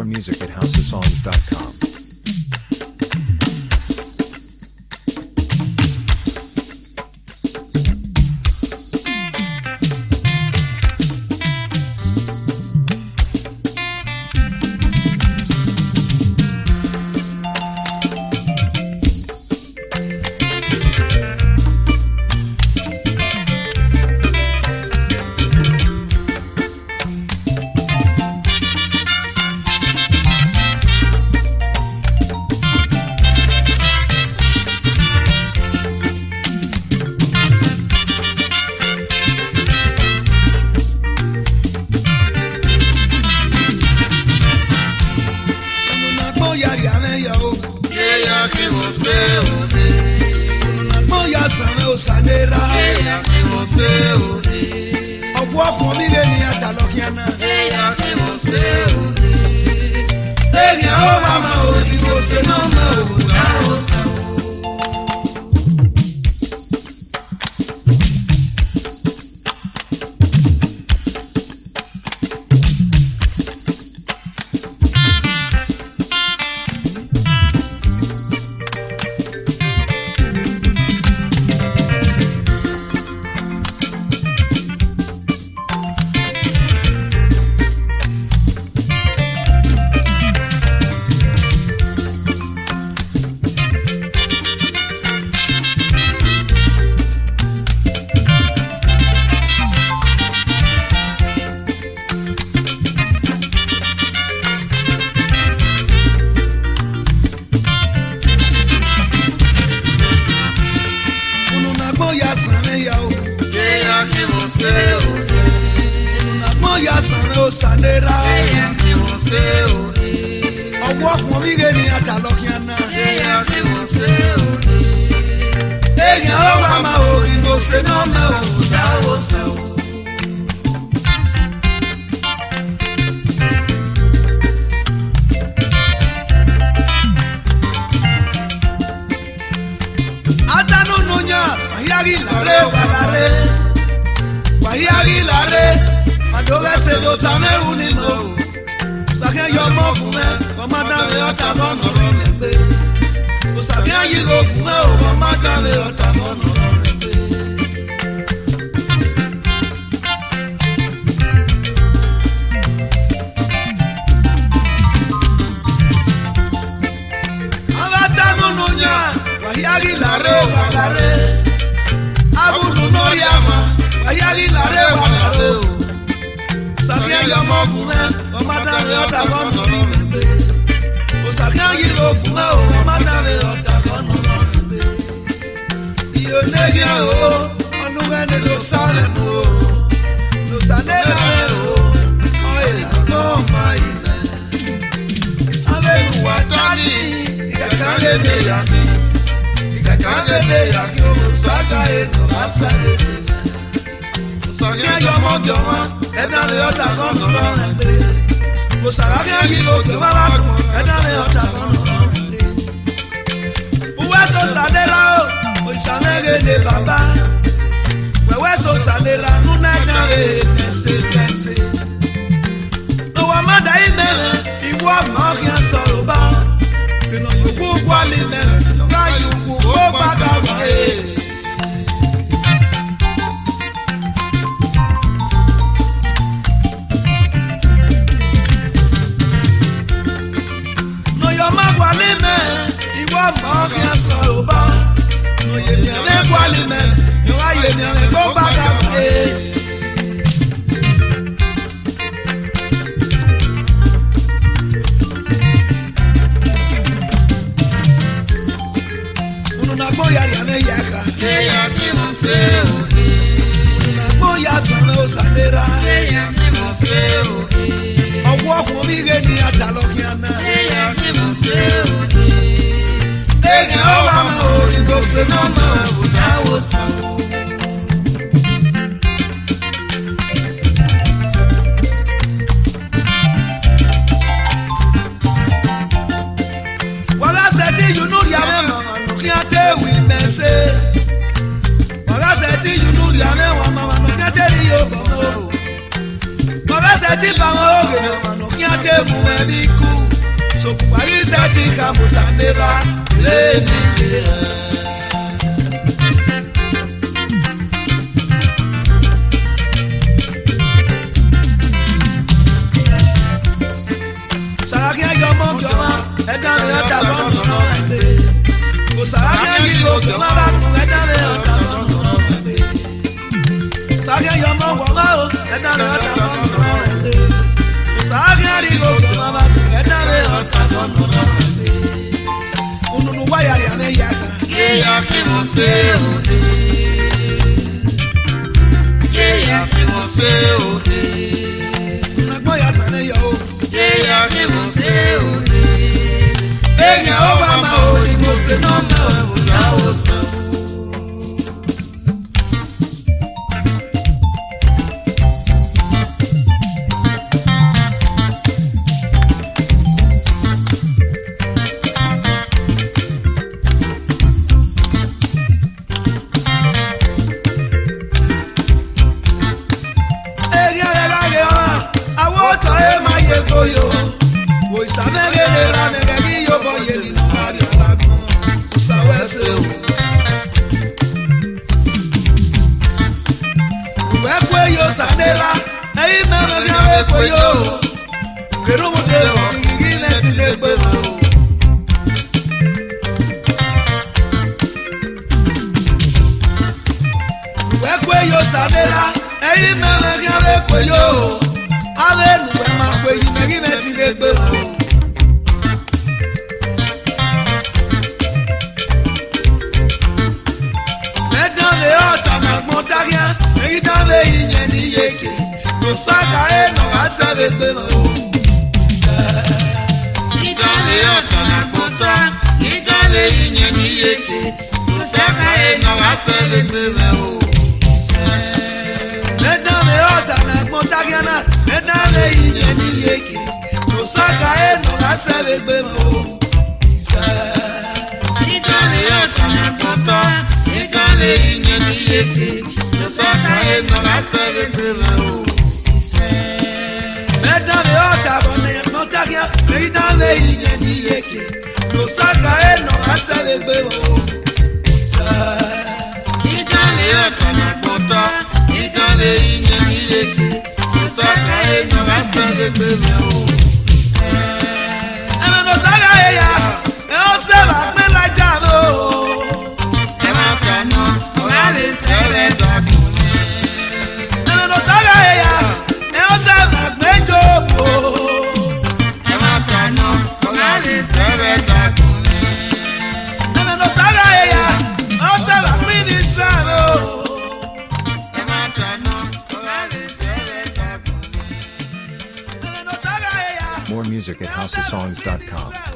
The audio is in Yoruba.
more music at housesongs.com. Sanera eya que você ode ogwo fun mi le ni atalokiana eya que você ode eya o mama odi você no ma o na o sa Sanera eya que você ode ogwo fun mi le ni atalokiana eya que você ode eya o mama odi você no ma o da o sa atanu nunya ayagi lare walare wayagi lare adobe se lo same unimo sakia yo mo kume komanda me ota kono ro mbe o sakia yi go kume o komanda me ota kono ro mbe avata nunya wayagi lare walare abu noriama wayagi lare walare Sabia yo mo kume o madame ota kono ro mbe o sabia yi lo kume o madame ota kono ro mbe iyo negia o onu gane lo sale mo lo sale la o o ela no mai na ave watani ikakale de ya o saka e to asale sabia yo mo joma ẹ̀dá ni ọ̀tá kan lọ́rọ̀ rẹ̀ pé kò sàrábí ẹ̀yìn lòdì wá wá kàn ẹ̀dá ni ọ̀tá kan lọ́rọ̀ rẹ̀ pé. Uwe so sàdéra o ìsàmẹ́gẹ́dẹ́ bàbá wẹ̀wẹ́ so sàdéra nínú ẹ̀dá rẹ̀ kẹsẹ̀. Lọ́wọ́ mọ́dà yìí mẹ́rin ìwọ àfọ̀ọ́kìá sọ̀rọ̀ bá ìnà yòókù wálé mẹ́rin yọ̀gá yòókù ó padà wáyé. Mọ́kì sọ̀rọ̀ bá oyè ní ẹ̀rẹ́ kwalì mẹ́ ìwà yè ní ẹ̀rẹ́ kó gbàgbà pé. Ununagbo yàrá ní yàgà. Kéèyà kí mo ṣe òde. Ununagbo yà sọ̀rọ̀ òsàlérà. Kéèyà kí mo ṣe òde. Ọwọ́ ọkùnrin rẹ̀ ní àtàlọ́kìánná. Kéèyà kí mo ṣe òde. Ege owa ma ori go se no ma o da wo sa wala se ti you know ya me ma no ki ate wi me se wala se ti you know ya me wa ma no ki ate ri yo bo wala se ti ba mo oge ma no ki mate mumebiku so kwari seti kamusandera lenile Sakia yomo joma edame ota gono no ende ko sakia yigo joma ba ku edame ota gono no ende Sakia yomo goma o edame ota gono no ende ko sakia yigo joma ba ku edame ota gono no ende Ununu wayari ane yaka ye yaki mo se o ye yaki mo se o Nagbo ya sane yo Eya ki mo se o Eya o mama o ni mo se no na o ya o so Yo, voy a ver el rane que yo voy a ir a la con sabes eu. Ve cuello sandela, ahí me voy a ver cuello. Que no me debo y le tiene cuello. Ve cuello sandela, ahí me voy a ver cuello. A ver, no me acuerdo, me tiene cuello. Métame otra más montaña, me dame y ni yeke. No saca no hace de cuello. Métame otra más montaña, me dame y ni yeke. No saca no hace de cuello. Métame otra más montaña. Edame inye ni yeke no saka no ase begbe mo isa Idame yota na poto Idame inye ni yeke no saka no ase begbe mo isa Edame yota bone no tagia Idame inye ni yeke no saka no ase begbe mo isa Idame yota na poto Idame inye ni yeke Saka no asa de bebeu. Ela no saga ella, eu se va me la llamo. Ela cano, ora de sele do. Ela no saga ella, eu se va me jogo. Ela cano, ora de sele do. Ela no saga ella, eu se va ministrando. Ela cano, ora de More music at housesongs.com.